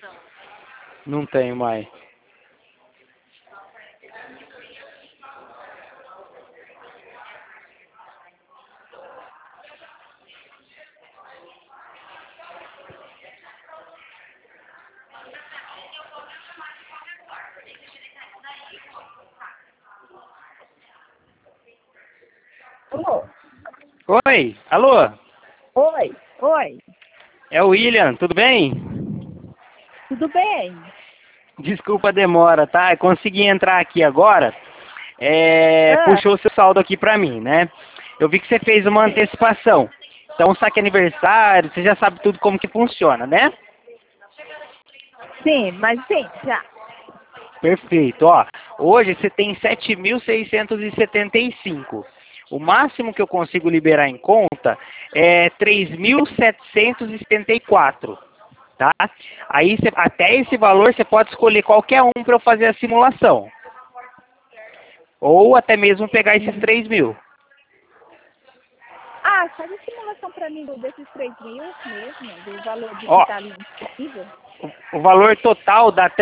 Não tenho mais. Alô? Oi, alô? Oi, oi. É o William, tudo bem? Tudo bem? Desculpa a demora, tá? Eu consegui entrar aqui agora. Ah, Puxou o seu saldo aqui pra mim, né? Eu vi que você fez uma antecipação. Então, saque aniversário, você já sabe tudo como que funciona, né? sim, mas sim, já. Perfeito, ó. Hoje você tem 7.675. O máximo que eu consigo liberar em conta é 3.774, tá? Aí, até esse valor, você pode escolher qualquer um para eu fazer a simulação. Ou até mesmo pegar esses 3.000. Ah, faz a simulação para mim desses 3.000 mesmo, do valor de que Ó, está ali disponível. o valor total dá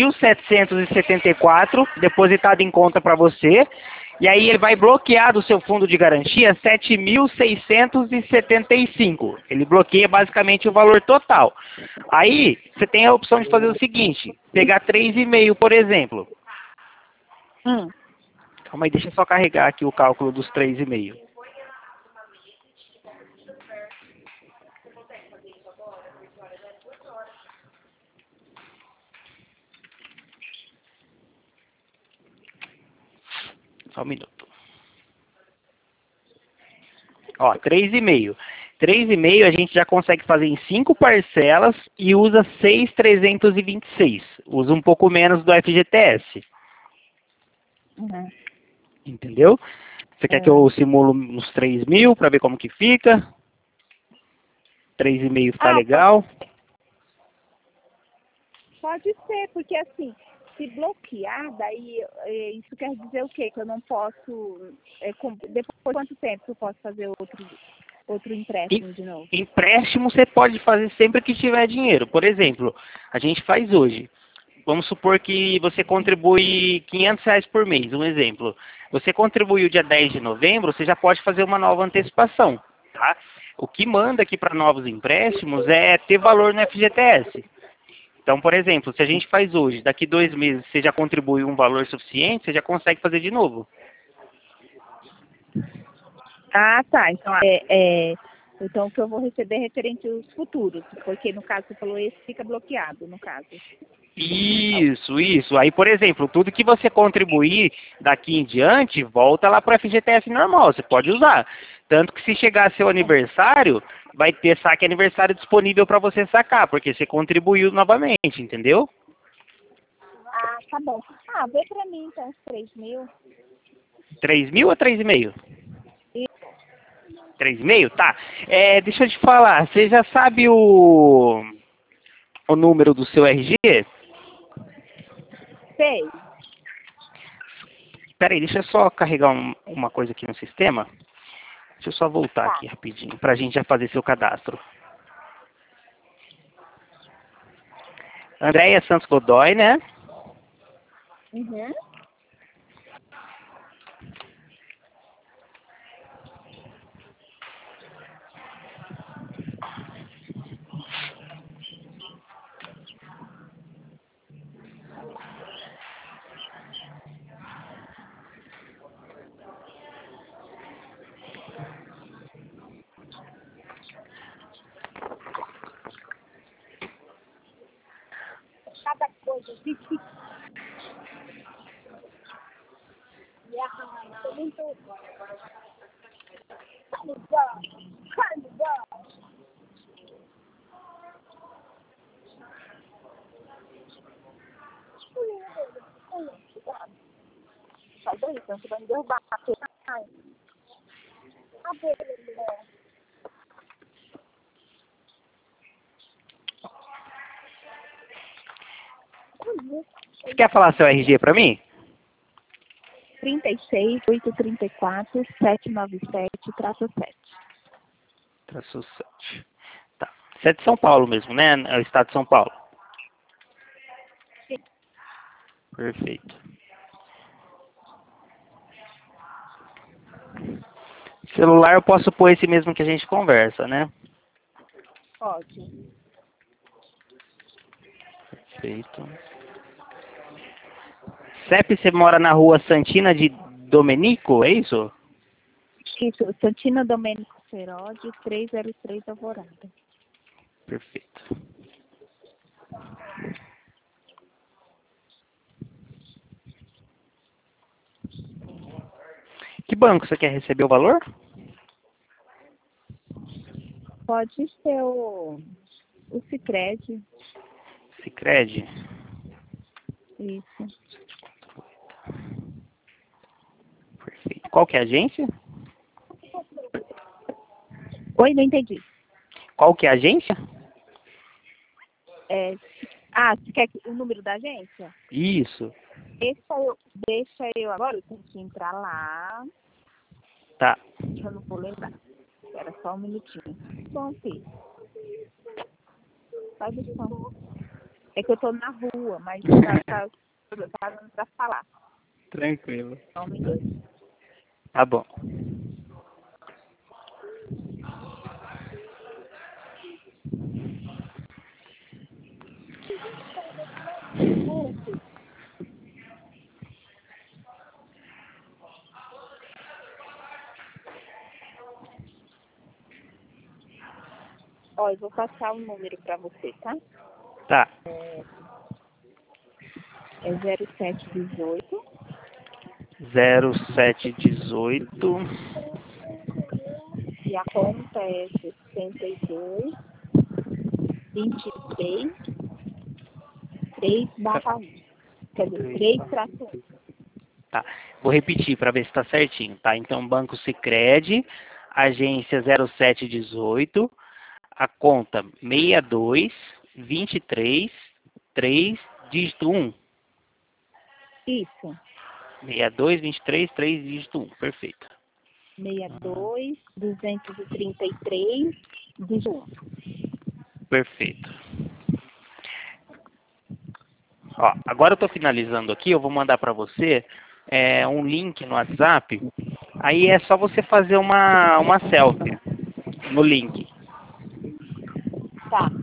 3.774 depositado em conta para você. E aí ele vai bloquear do seu fundo de garantia 7.675. Ele bloqueia basicamente o valor total. Aí você tem a opção de fazer o seguinte, pegar 3,5, por exemplo. Hum. Calma aí, deixa eu só carregar aqui o cálculo dos 3,5. Só um minuto. Ó, 3,5. 3,5 a gente já consegue fazer em 5 parcelas e usa 6.326. Usa um pouco menos do FGTS. Uhum. Entendeu? Você quer que É. eu simulo uns 3.000 para ver como que fica? 3,5 ficar Ah, legal? pode ser, porque assim, se bloquear, daí isso quer dizer o quê? Que eu não posso, depois de quanto tempo eu posso fazer outro E empréstimo de novo? empréstimo você pode fazer sempre que tiver dinheiro. Por exemplo, a gente faz hoje. Vamos supor que você contribui R$ 500 por mês, um exemplo. Você contribuiu dia 10 de novembro, você já pode fazer uma nova antecipação, tá? O que manda aqui para novos empréstimos é ter valor no FGTS. Então, por exemplo, se a gente faz hoje, daqui 2 meses você já contribuiu um valor suficiente, você já consegue fazer de novo. Ah, tá. Então o que eu vou receber é referente aos futuros, porque no caso você falou esse fica bloqueado, no caso. Isso, isso. Aí, por exemplo, tudo que você contribuir daqui em diante, volta lá para o FGTS normal, você pode usar. Tanto que se chegar seu aniversário, vai ter saque aniversário disponível para você sacar, porque você contribuiu novamente, entendeu? Ah, tá bom. Ah, vê pra mim então os 3.000. 3.000 ou 3,5? E 3,5? Tá. Deixa eu te falar, você já sabe o número do seu RG? sei. Peraí, deixa eu só carregar uma coisa aqui no sistema. Deixa eu só voltar Tá. aqui rapidinho, pra gente já fazer seu cadastro. Andréia Santos Godoy, né? Uhum. Cada coisa, vixe. E a muito carnivão, carnivão. Sai daí, então você vai me derrubar. Ai, a mulher. Você quer falar seu RG pra mim? 36.834.797-7. Traço 7. Tá. Você é de São Paulo mesmo, né? É o estado de São Paulo. Perfeito. Celular eu posso pôr esse mesmo que a gente conversa, né? Pode. Perfeito. CEP, você mora na rua Santina de Domenico, é isso? Isso, Santina Domênico Ferodi, 303 Alvorada. Perfeito. Que banco você quer receber o valor? Pode ser o Sicredi. Sicredi. Isso. Perfeito. Qual que é a agência? Oi, não entendi. Qual que é a agência? Você quer o número da agência? Isso. Deixa eu agora, eu tenho que entrar lá. Tá. Eu não vou lembrar. Espera só um minutinho. Bom, filho. Faz o som. É que eu tô na rua, mas tá dando pra falar. Tranquilo. Só um minuto. Tá bom. Ó, eu vou passar o número pra você, tá? Tá. É 0718 0718 e a conta é 62 23 3/1. Quer dizer, 3/1. Tá. Vou repetir para ver se está certinho, tá? Então, Banco Sicredi, agência 0718, a conta 62 23 3 dígito 1. Isso. 62 23 3 dígito 1. Perfeito. 62 233 18. Perfeito. Ó, agora eu estou finalizando aqui, eu vou mandar para você um link no WhatsApp. Aí é só você fazer uma selfie no link. Tá.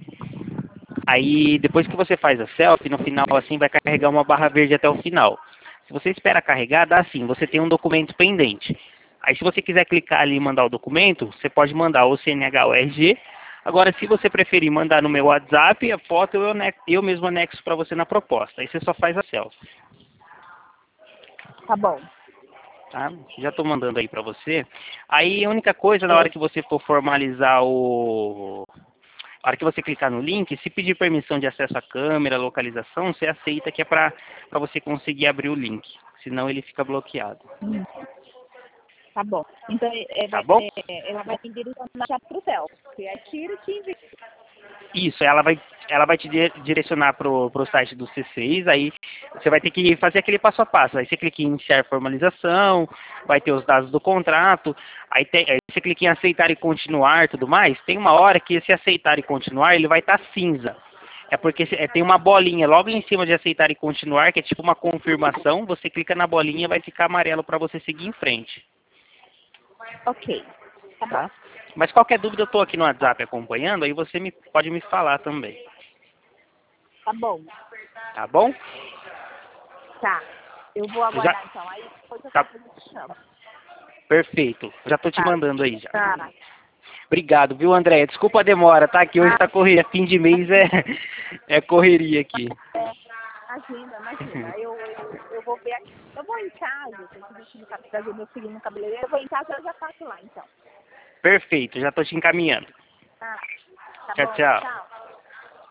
Aí depois que você faz a selfie, no final assim vai carregar uma barra verde até o final. Se você espera carregar, dá assim, você tem um documento pendente. Aí se você quiser clicar ali e mandar o documento, você pode mandar o CNH ou RG. Agora, se você preferir mandar no meu WhatsApp, a foto eu mesmo anexo para você na proposta. Aí você só faz a selfie. Tá bom. Tá? Já estou mandando aí para você. Aí a única coisa, na hora que você for formalizar a hora que você clicar no link, se pedir permissão de acesso à câmera, localização, você aceita que é para você conseguir abrir o link. Senão ele fica bloqueado. Tá bom. Então, Tá bom? ela vai me direcionar já pro céu. Você atira e te envia. Isso, ela vai te direcionar pro site do C6, aí você vai ter que fazer aquele passo a passo. Aí você clica em iniciar formalização, vai ter os dados do contrato, aí você clica em aceitar e continuar e tudo mais. Tem uma hora que esse aceitar e continuar, ele vai estar cinza. É porque tem uma bolinha logo em cima de aceitar e continuar, que é tipo uma confirmação, você clica na bolinha e vai ficar amarelo para você seguir em frente. Ok. Tá bom. Tá? Mas qualquer dúvida eu estou aqui no WhatsApp acompanhando, aí você pode me falar também. Tá bom. Tá bom? Tá. Eu vou aguardar então. Aí depois eu Tá te chamo. perfeito. Já estou te Tá. mandando aí já. Tá. Obrigado, viu, André? Desculpa a demora, tá? Que hoje tá correria. Fim de mês é correria aqui. Imagina. Eu vou ver aqui. Eu vou em casa, tem que vestir trazer meu filho no cabeleireiro. Eu vou em casa e eu já passo lá, então. Perfeito, já estou te encaminhando. Tá. Tá Tchau, bom. tchau. Tchau.